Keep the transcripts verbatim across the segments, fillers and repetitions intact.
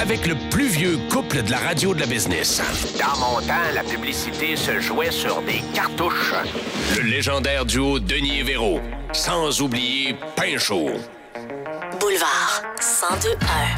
avec le plus vieux couple de la radio de la business. Dans mon temps, la publicité se jouait sur des cartouches. Le légendaire duo Denis et Véro. Sans oublier Pinchot. Boulevard cent deux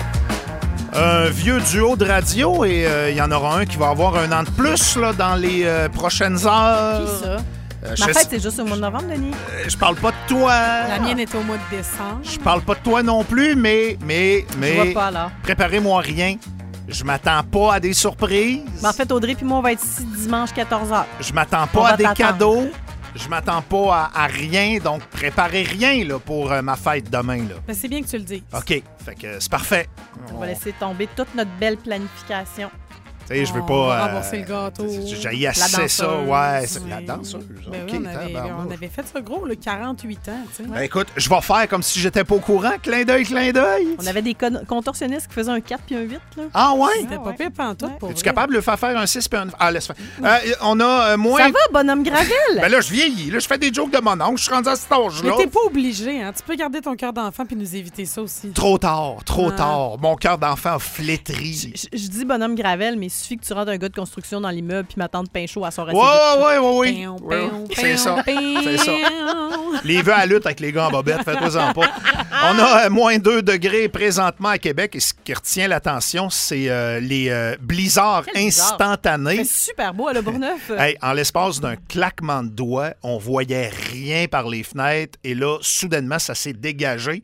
un. Un vieux duo de radio et il euh, y en aura un qui va avoir un an de plus là, dans les euh, prochaines heures. Qui ça? Euh, Ma je fête, sais- c'est juste au mois de novembre, Denis. euh, Je parle pas de toi. La mienne est au mois de décembre. Je parle pas de toi non plus, mais, mais, Je mais... vois pas, alors. Préparez-moi rien. Je m'attends pas à des surprises. Mais en fait, Audrey puis moi, on va être ici dimanche quatorze heures. Je m'attends On pas va à des t'attendre. cadeaux. Je m'attends pas à, à rien. Donc, préparez rien là, pour euh, ma fête demain. Là. Ben, c'est bien que tu le dises. OK. Fait que c'est parfait. On va laisser tomber toute notre belle planification. Tu sais, je veux On pas... va euh, rembourser le gâteau. J'ai assez La ça. danseuse. Ouais, c'est la Oui. danseuse. Ben OK, oui, on avait, tabarnouche. on avait fait ça gros, le quarante-huit ans, tu sais. Ben écoute, je vais faire comme si j'étais pas au courant. Clin d'œil, clin d'œil. On avait des con- contorsionnistes qui faisaient un quatre puis un huit, là. Ah ouais? C'était pas pire pantoute pour Es-tu vrai. capable de le faire faire un six puis un... Ah, laisse faire. Euh, on a euh, moins... Ça va, bonhomme Gravel? Ben là, je vieillis. Là, je fais des jokes de mon oncle. Je suis rendu à cet Mais âge-là. t'es pas obligé, hein. Tu peux garder ton cœur d'enfant puis nous éviter ça aussi. Trop tard, trop Ah. tard. Mon cœur d'enfant a flétri. Je, je dis bonhomme Gravel, mais il suffit que tu rentres un gars de construction dans l'immeuble puis ma tante Pinchot à son Ouais, ouais, ouais, ouais. Pion, Ouais, pion, c'est ça. pion, C'est ça. pion. Les vœux à lutte avec les gars en bobette, faites-toi-en pas. On a euh, moins deux degrés présentement à Québec et ce qui retient l'attention, c'est euh, les euh, blizzards Quel blizzard? instantanés. C'est super beau à Le Bourgneuf. Hey, en l'espace d'un claquement de doigts, on voyait rien par les fenêtres et là, soudainement, ça s'est dégagé.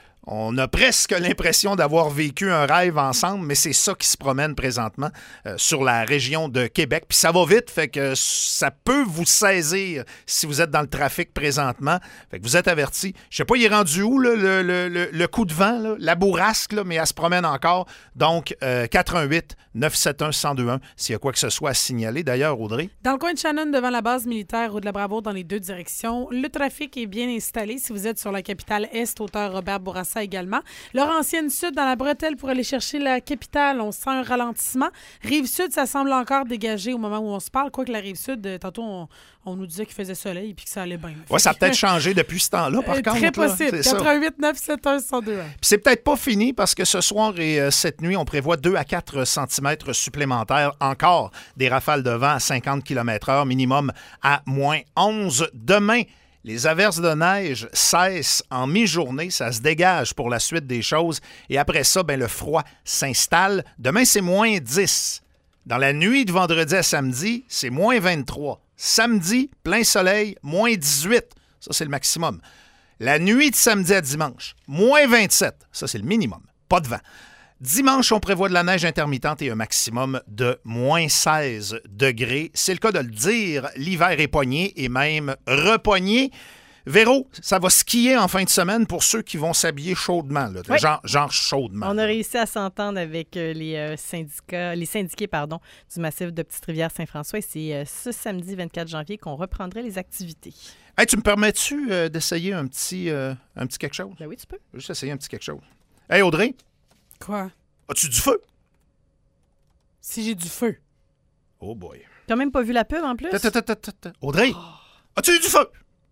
On a presque l'impression d'avoir vécu un rêve ensemble, mais c'est ça qui se promène présentement euh, sur la région de Québec. Puis ça va vite, fait que ça peut vous saisir si vous êtes dans le trafic présentement. Fait que vous êtes avertis. Je sais pas, il est rendu où, là, le, le- le- le coup de vent, là, la bourrasque, là, mais elle se promène encore. Donc, euh, quatre un huit neuf sept un un zéro deux un, s'il y a quoi que ce soit à signaler. D'ailleurs, Audrey. Dans le coin de Shannon, devant la base militaire ou de la Bravo dans les deux directions, le trafic est bien installé si vous êtes sur la capitale Est, hauteur Robert Bourassa également. Laurentienne Sud, dans la bretelle pour aller chercher la capitale, on sent un ralentissement. Rive-Sud, ça semble encore dégagé au moment où on se parle, quoique la Rive-Sud, euh, tantôt, on, on nous disait qu'il faisait soleil et que ça allait bien. Ouais, ça a Fait que- peut-être changé depuis ce temps-là, par Euh, contre. Très là. possible. C'est ça. quatre un huit neuf sept un un zéro deux un. Puis c'est peut-être pas fini parce que ce soir et euh, cette nuit, on prévoit deux à quatre centimètres supplémentaires. Encore des rafales de vent à cinquante kilomètres heure, minimum à moins onze. Demain, les averses de neige cessent en mi-journée. Ça se dégage pour la suite des choses. Et après ça, ben, le froid s'installe. Demain, c'est moins dix. Dans la nuit de vendredi à samedi, c'est moins vingt-trois. Samedi, plein soleil, moins dix-huit. Ça, c'est le maximum. La nuit de samedi à dimanche, moins vingt-sept. Ça, c'est le minimum. Pas de vent. Dimanche, on prévoit de la neige intermittente et un maximum de moins seize degrés. C'est le cas de le dire. L'hiver est pogné et même repogné. Véro, ça va skier en fin de semaine pour ceux qui vont s'habiller chaudement. Là. Oui. Genre, genre chaudement. On a réussi à s'entendre avec euh, les euh, syndicats, les syndiqués pardon, du massif de Petite-Rivière-Saint-François. Et c'est euh, ce samedi vingt-quatre janvier qu'on reprendrait les activités. Hey, tu me permets-tu euh, d'essayer un petit, euh, un petit quelque chose? Ben oui, tu peux. Je vais juste essayer un petit quelque chose. Hey, Audrey, Quoi? as-tu du feu? Si j'ai du feu. Oh boy. T'as même pas vu la pub en plus? Ta, ta, ta, ta, ta, ta. Audrey, as-tu eu du feu?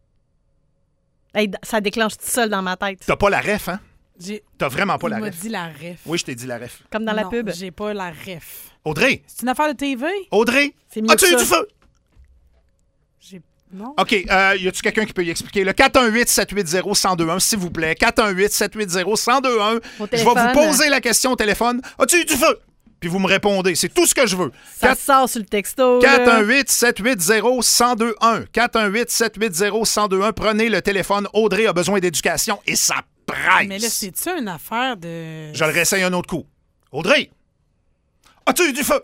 Hey, d- ça déclenche tout seul dans ma tête. T'as pas la ref, hein? J'ai... T'as vraiment pas Il la m'a ref. dit la ref. Oui, je t'ai dit la ref. Comme dans la Non, pub. j'ai pas la ref. Audrey, C'est une affaire de T V? Audrey, C'est mieux as-tu que eu ça. du feu? J'ai... Non? OK, euh, y a-tu quelqu'un qui peut y expliquer? Le quatre un huit sept huit zéro un zéro deux un, s'il vous plaît. quatre un huit sept huit zéro un zéro deux un. Au Je vais téléphone. vous poser la question au téléphone. As-tu eu du feu? Puis vous me répondez. C'est tout ce que je veux. Ça sort sur le texto. quatre un là. huit sept huit zéro un zéro deux un. quatre un huit sept huit zéro un zéro deux un. Prenez le téléphone. Audrey a besoin d'éducation et ça presse. Mais là, c'est-tu une affaire de... Je le réessaye un autre coup. Audrey, as-tu eu du feu?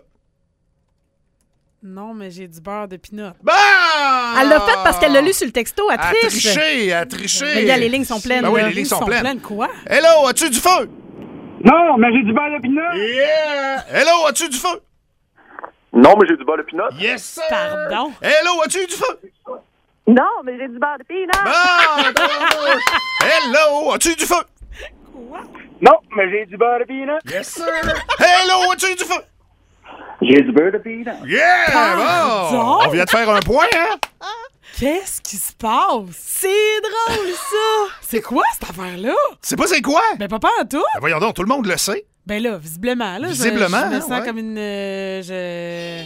Non, mais j'ai du beurre de pinot. Bah! Elle l'a fait parce qu'elle l'a lu sur le texto. Elle À triche. tricher, à tricher. Mais gars, les lignes sont pleines. Ben oui, là. les lignes sont pleines. Quoi? Hello, as-tu du feu? Non, mais j'ai du beurre de pinot. Yeah! Hello, as-tu du feu? Non, mais j'ai du beurre de pinot. Yes, sir! Pardon? Hello, as-tu eu du feu? Non, mais j'ai du beurre de pinot. Ah, d'accord. Hello, as-tu eu du feu? Non, mais j'ai du beurre de pinot. Yes, sir! Hello, as-tu eu du feu? J'ai du beurre de pinot. Yeah! Pardon? Bon, on vient de faire un point, hein? Qu'est-ce qui se passe? C'est drôle, ça. C'est quoi cette affaire-là? C'est pas c'est quoi? Ben, papa en tout. Ben voyons donc, tout le monde le sait. Ben là, visiblement. Là, Visiblement, je, je me sens ouais. comme une... euh, je...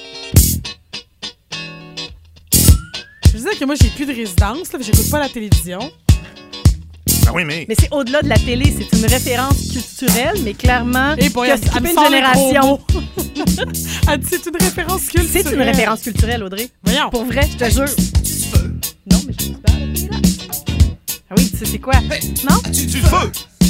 Je veux dire que moi, j'ai plus de résidence. Là, j'écoute pas la télévision. Ben oui, mais... Mais c'est au-delà de la télé, c'est une référence culturelle, mais clairement, Et boy, qui a elle- elle skippé me une sort les gros génération. mots. Elle dit, c'est une référence culturelle. C'est une référence culturelle, Audrey. Voyons. Pour vrai, je te jure. Non, mais je suis pas arrêtée là. Ah oui, tu sais c'est quoi? Non? As-tu du feu?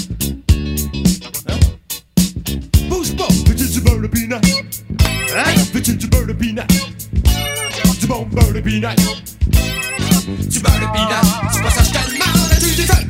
Bouge pas! Veux-tu du beurre de peanut? Hein? Veux-tu du beurre de peanut? Du bon beurre de peanut? Du beurre de peanut? Du passage calmant, as-tu du feu?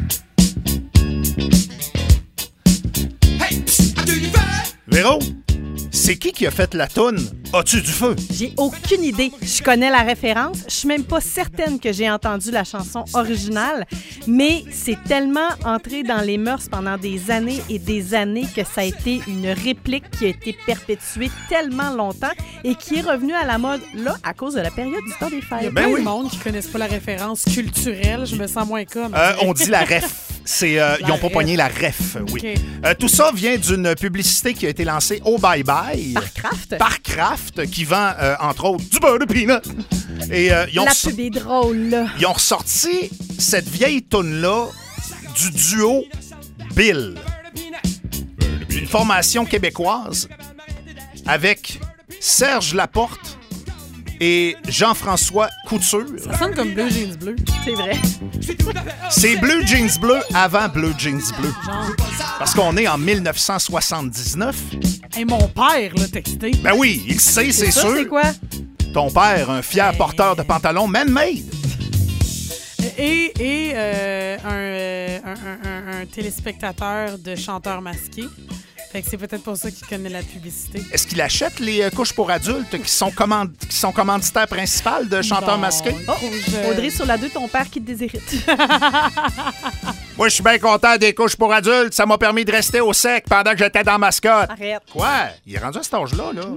Hey! Psst, as-tu du feu? Véro, c'est qui qui a fait la toune As-tu du feu? J'ai aucune idée. Je connais la référence. Je suis même pas certaine que j'ai entendu la chanson originale, mais c'est tellement entré dans les mœurs pendant des années et des années que ça a été une réplique qui a été perpétuée tellement longtemps et qui est revenue à la mode, là, à cause de la période du temps des Il y a fêtes. Ben plein oui. de monde qui connaissent pas la référence culturelle. Je me sens moins comme. Euh, on dit la ref. C'est, euh, ils La ont pas ref. pogné la ref, oui. OK. Euh, tout ça vient d'une publicité qui a été lancée au Bye Bye. Par Kraft. Par Kraft, qui vend, euh, entre autres, du beurre de peanut. Et euh, ils, ont La resor- pub est drôle, là. ils ont ressorti cette vieille toune-là du duo Bill. Une formation québécoise avec Serge Laporte et Jean-François Couture. Ça sonne comme Bleu Jeans Bleu. C'est vrai. C'est Bleu Jeans Bleu avant Bleu Jeans Bleu. Genre, Parce qu'on est en dix-neuf cent soixante-dix-neuf. hey, mon père l'a texté. Ben oui, il sait, c'est Ça, sûr. c'est quoi? Ton père, un fier porteur de pantalons man-made. Et, et euh, un, euh, un, un- un- un téléspectateur de chanteurs masqués. Fait que c'est peut-être pour ça qu'il connaît la publicité. Est-ce qu'il achète les euh, couches pour adultes qui sont, command- qui sont commanditaires principales de chanteurs Bon, masqués? Oh, je- Audrey, sur la deux, ton père qui te déshérite. Moi, je suis bien content des couches pour adultes. Ça m'a permis de rester au sec pendant que j'étais dans Mascotte. Arrête. Quoi? Il est rendu à cet âge-là, là.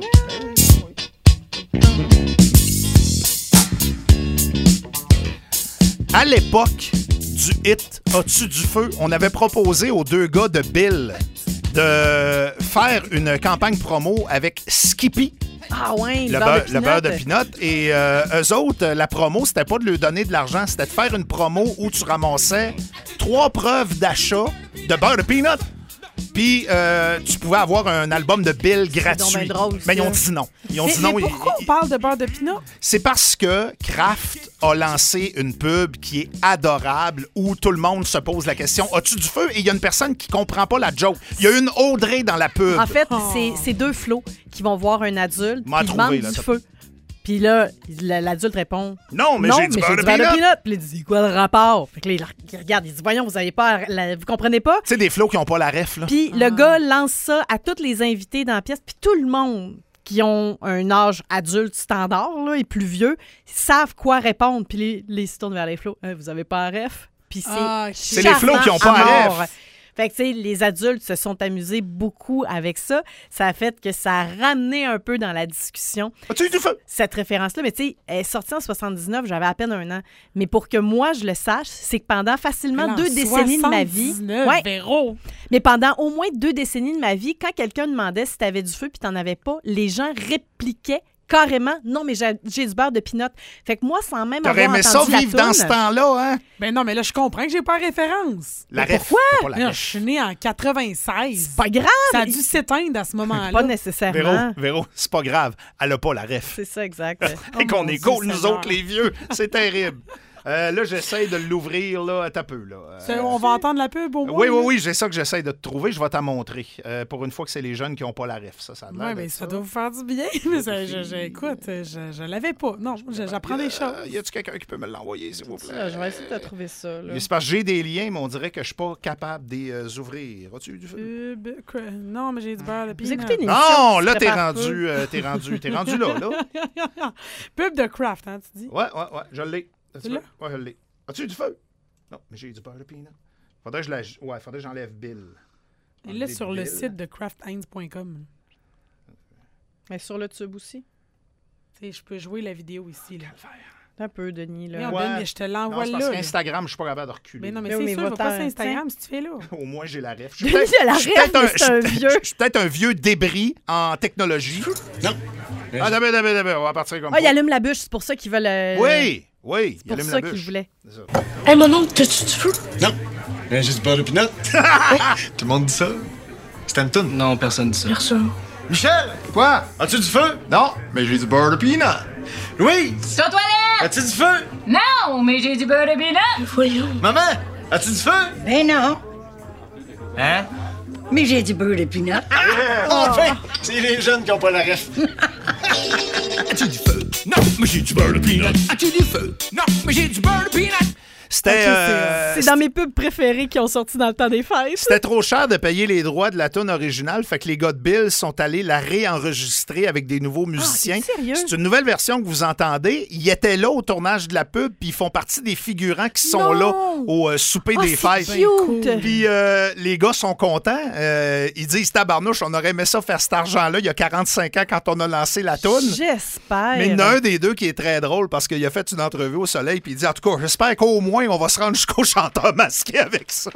À l'époque du hit As-tu du feu, on avait proposé aux deux gars de Bill de faire une campagne promo avec Skippy, Ah ouais, le, beurre, le beurre de pinot. Et euh, eux autres, la promo, c'était pas de leur donner de l'argent, c'était de faire une promo où tu ramassais trois preuves d'achat de beurre de pinot. Puis euh, tu pouvais avoir un album de Bill donc gratuit. bien drôle, Mais ils ont ça. dit non. Ils ont Mais, dit non. mais Ils- pourquoi ils- on parle de beurre de pinot? C'est parce que Kraft a lancé une pub qui est adorable où tout le monde se pose la question as-tu du feu? Et il y a une personne qui comprend pas la joke. Il y a une Audrey dans la pub. En fait, Oh. c'est c'est deux flots qui vont voir un adulte M'a qui trouvé, demande là, du t'as- feu. Puis là, la- l'adulte répond Non, mais non, j'ai du mais beurre de du beurre de peanut. peanut. Puis là, il dit c'est quoi le rapport? Fait que là, il, il regarde, il dit voyons, vous avez pas, la- vous comprenez pas? Tu sais, des flots qui ont pas la ref, là. Puis le gars lance ça à tous les invités dans la pièce, puis tout le monde qui ont un âge adulte standard là, et plus vieux savent quoi répondre. Puis les, les se tournent vers les flots. Hein, vous avez pas la ref? Puis c'est Ah, C'est les flots qui ont pas à la mort. ref. Fait que, tu sais, les adultes se sont amusés beaucoup avec ça. Ça a fait que ça a ramené un peu dans la discussion As-tu eu du feu? cette référence-là. Mais tu sais, elle est sortie en soixante-dix-neuf, j'avais à peine un an. Mais pour que moi, je le sache, c'est que pendant facilement Mais en deux décennies de ma vie... soixante-dix-neuf, Ouais, Véro. mais pendant au moins deux décennies de ma vie, quand quelqu'un demandait si t'avais du feu puis t'en avais pas, les gens répliquaient carrément « Non, mais j'ai j'ai du beurre de pinot ». Fait que moi, sans même T'aurais avoir aimé entendu ça la vivre dans ce toune- temps-là, hein? Ben non, mais là, je comprends que j'ai pas référence. La Mais ref. pourquoi? c'est pas la Là, ref. je suis née en quatre-vingt-seize. Pas grave! Ça a dû s'éteindre à ce moment-là. Pas nécessairement. Véro, Véro, c'est pas grave. Elle a pas la ref. C'est ça, exact. Oh Et qu'on mon est Dieu cool, nous Seigneur. autres, les vieux. C'est terrible. Euh, là, j'essaie de l'ouvrir, là, à ta peu, là. Euh, C'est- On va entendre la pub au moins. Oui, oui, là. oui, j'ai ça que j'essaie de te trouver. Je vais t'en montrer. Euh, pour une fois que c'est les jeunes qui n'ont pas la ref, ça, ça a l'air Oui, de mais ça doit vous faire du bien. Mais ça, je, je- écoute, je, je l'avais pas. Non, je- j'apprends des choses. Euh, y a-tu quelqu'un qui peut me l'envoyer, s'il vous plaît? Là, je vais essayer de te trouver ça. Là. C'est parce que j'ai des liens, mais on dirait que je suis pas capable de les euh, ouvrir. As-tu eu du feu? Pub, cra- non, mais j'ai du beurre de Vous peanut. écoutez une Non, émission qui là, se t'es prépare rendu, euh, t'es rendu, t'es rendu là, là. Pub de Kraft, hein, tu dis? Ouais, ouais, ouais, je l'ai. As-tu Tu l'as? vu? Ouais, je l'ai. As-tu eu du feu? Non, mais j'ai eu du beurre de peanut. Faudrait que je la... Ouais, faudrait que j'enlève Bill. Il est Enlever sur le Bill. site de craft heinz point com. Mais sur le tube aussi. Tu sais, je peux jouer la vidéo ici. Là. Un peu, Denis. Là. Non, Ouais. Ben, mais je te l'envoie Non, c'est là. parce là. qu'Instagram, je suis pas capable de reculer. Mais non, mais Mais c'est oui, mais sûr, il va va-t'en, pas sur Instagram si tu fais là. Au moins, j'ai la ref. Je Denis a la je suis ref, peut-être un- mais c'est un je suis- vieux. Je suis peut-être un vieux débris en technologie. Non. Ah, d'abord, d'abord, d'abord, on va partir comme Ah, il ça. allume la bûche, c'est pour ça qu'ils veulent. euh, Oui, oui, il C'est pour allume ça la qu'ils bûche. voulaient. C'est ça. Hey, mon oncle, t'as-tu du feu? Non. Mais j'ai du beurre de pinot. Tout le monde dit ça. C'était une toune. Non, personne dit ça. Personne. Michel! Quoi? As-tu du feu? Non, mais j'ai du beurre de pinot. Louis! C'est aux toilettes! As-tu du feu? Non, mais j'ai du beurre de pinot! Voyons. Maman! As-tu du feu? Ben non. Hein? Mais j'ai du beurre de pinot. Enfin! C'est les jeunes qui ont pas la ref. As-tu du feu? Non, mais j'ai du beurre de peanut. As-tu du feu? Non, mais j'ai du beurre de peanut. C'était Ok, c'est- euh, c'est dans mes pubs préférées qui ont sorti dans le temps des fêtes. c'était trop cher de payer les droits de la tune originale, fait que les gars de Bill sont allés la réenregistrer avec des nouveaux musiciens. t'es sérieux? C'est une nouvelle version que vous entendez. Ils étaient là au tournage de la pub, puis ils font partie des figurants qui sont Non! là au euh, souper Ah, des c'est fêtes. cute! Puis euh, les gars sont contents. Euh, ils disent tabarnouche, on aurait aimé ça faire cet argent-là il y a quarante-cinq ans quand on a lancé la toune. J'espère. Mais il y en a un des deux qui est très drôle parce qu'il a fait une entrevue au Soleil puis il dit en tout cas, j'espère qu'au moins on va se rendre jusqu'au chanteur masqué avec ça.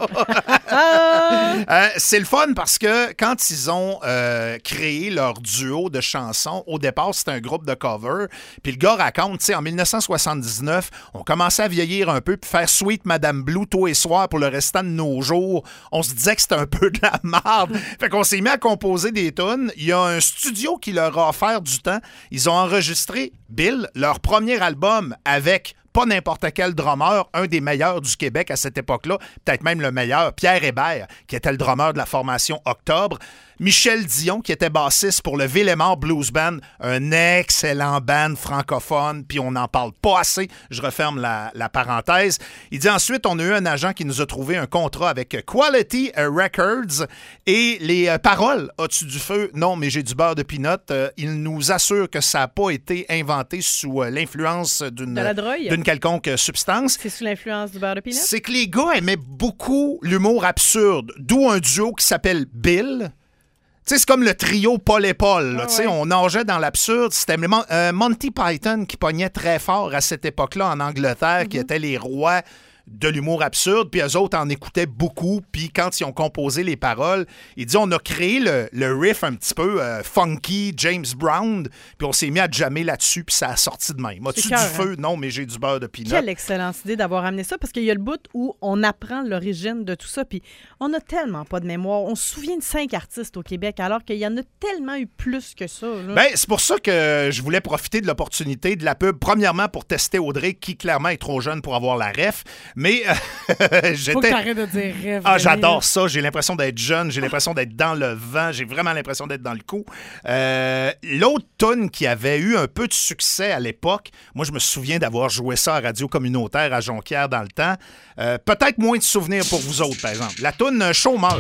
Euh, c'est le fun parce que quand ils ont euh, créé leur duo de chansons, au départ, c'était un groupe de cover. Puis le gars raconte, tu sais, en dix-neuf cent soixante-dix-neuf, on commençait à vieillir un peu puis faire Sweet Madame Blue tôt et soir pour le restant de nos jours. On se disait que c'était un peu de la merde. Fait qu'on s'est mis à composer des tunes. Il y a un studio qui leur a offert du temps. Ils ont enregistré Bill, leur premier album avec pas n'importe quel drummer, un des meilleurs du Québec à cette époque-là, peut-être même le meilleur, Pierre Hébert, qui était le drummer de la formation Octobre. Michel Dion, qui était bassiste pour le Villemort Blues Band, un excellent band francophone, puis on n'en parle pas assez. Je referme la, la parenthèse. Il dit ensuite, on a eu un agent qui nous a trouvé un contrat avec Quality Records et les euh, paroles, as-tu du feu? Non, mais j'ai du beurre de pinot. Euh, il nous assure que ça n'a pas été inventé sous euh, l'influence d'une, De la drogue? d'une quelconque substance. C'est sous l'influence du beurre de pinot? C'est que les gars aimaient beaucoup l'humour absurde, d'où un duo qui s'appelle Bill. Tu sais, c'est comme le trio Paul et Paul. Là, Ah tu sais, ouais. on nageait dans l'absurde. C'était Mon- euh, Monty Python qui pognait très fort à cette époque-là en Angleterre, qui étaient les rois de l'humour absurde, puis eux autres en écoutaient beaucoup, puis quand ils ont composé les paroles, ils disent on a créé le, le riff un petit peu euh, funky, James Brown, puis on s'est mis à jammer là-dessus, puis ça a sorti de même. As-tu C'est du cœur, feu? Non, mais j'ai du beurre de pinot. Quelle excellente idée d'avoir amené ça, parce qu'il y a le bout où on apprend l'origine de tout ça, puis on n'a tellement pas de mémoire. On se souvient de cinq artistes au Québec, alors qu'il y en a tellement eu plus que ça. là. Ben, c'est pour ça que je voulais profiter de l'opportunité de la pub. Premièrement, pour tester Audrey, qui clairement est trop jeune pour avoir la ref. Mais euh, Faut que j'étais. t'arrêtes de dire rêve. Ah, Denis, j'adore ça. J'ai l'impression d'être jeune. J'ai l'impression d'être dans le vent. J'ai vraiment l'impression d'être dans le coup. Euh, L'autre tune qui avait eu un peu de succès à l'époque, moi, je me souviens d'avoir joué ça à Radio Communautaire à Jonquière dans le temps. Euh, Peut-être moins de souvenirs pour vous autres, par exemple. La tune Chômeur.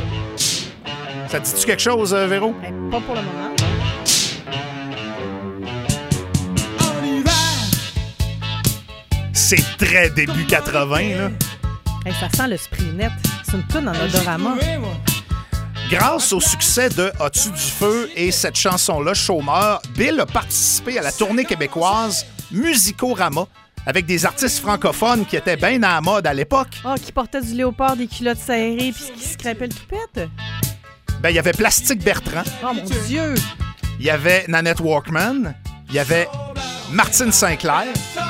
Ça te dit-tu quelque chose, euh, Véro? Ben, pas pour le moment. C'est très début quatre-vingts, là. Hey, ça sent le spray net. C'est une toune en odorama. Grâce au succès de As-tu du feu et cette chanson-là, Chômeur, Bill a participé à la tournée québécoise Musicorama avec des artistes francophones qui étaient bien à la mode à l'époque. Ah, qui portait du léopard, des culottes serrées, puis qui scrapait le toupette. Ben, il y avait Plastique Bertrand, Oh mon Dieu! il y avait Nanette Walkman, il y avait Martine Sinclair.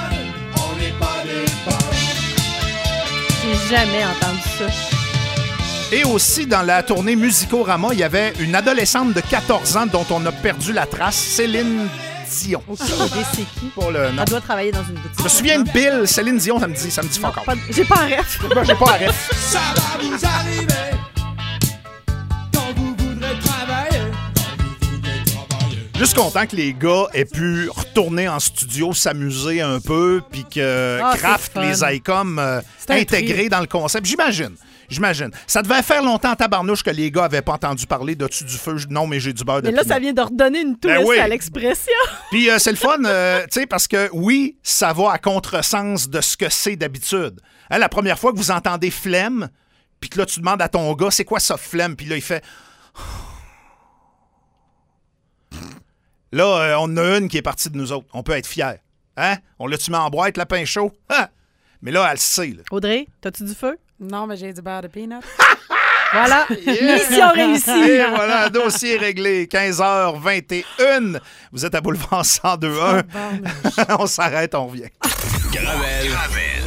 J'ai jamais entendu ça. Et aussi, dans la tournée Musicorama, il y avait une adolescente de quatorze ans dont on a perdu la trace, Céline Dion. Aucune idée c'est qui. Pour le nom. Elle doit travailler dans une boutique. Je me souviens de Bill, Céline Dion, ça me dit, ça me dit Non, fuck all. pas de- J'ai pas un ref. Moi, j'ai pas la ref. Ça va vous arriver quand vous voudrez travailler. Quand vous voudrez travailler. Juste content que les gars aient pu retourner en studio, s'amuser un peu, puis que Ah, Kraft c'est fun. les ait comme euh, C'est un intégrés trio. dans le concept. J'imagine. J'imagine. Ça devait faire longtemps en tabarnouche que les gars avaient pas entendu parler d'As-tu du feu? Non, mais j'ai du beurre de Mais là, pinot. ça vient de redonner une twist Ben oui. à l'expression. Puis euh, c'est le fun, euh, tu sais, parce que oui, ça va à contresens de ce que c'est d'habitude. Hein, la première fois que vous entendez flemme, puis que là, tu demandes à ton gars, c'est quoi ça, flemme? Puis là, il fait... Là, euh, on a une qui est partie de nous autres. On peut être fiers. Hein? On l'a-tu mis en boîte, la pain chaud? Hein? Mais là, elle sait. Là. Audrey, t'as-tu du feu? Non, mais j'ai du beurre de peanut. Voilà, Yeah. mission réussie. Et voilà, dossier réglé. quinze heures vingt et une. Vous êtes à Boulevard cent deux un. On s'arrête, on revient. Gravel. Gravel.